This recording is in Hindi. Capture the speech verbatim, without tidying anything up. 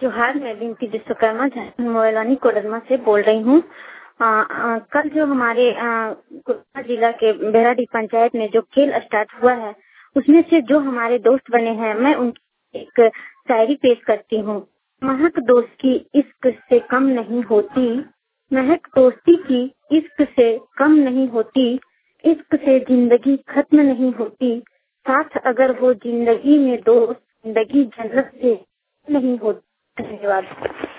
जोहार, मैं बिनती विश्वकर्मा मोबाइलानी कोडरमा से बोल रही हूँ। आ, आ, कल जो हमारे कोडरमा जिला के बेहराडी पंचायत में जो खेल स्टार्ट हुआ है, उसमें से जो हमारे दोस्त बने हैं, मैं उनकी एक शायरी पेश करती हूँ। महक दोस्ती इश्क से कम नहीं होती, महक दोस्ती की इश्क से कम नहीं होती, इश्क से जिंदगी खत्म नहीं होती, साथ अगर हो जिंदगी में दोस्त, जिंदगी जन्नत से नहीं होती। धन्यवाद।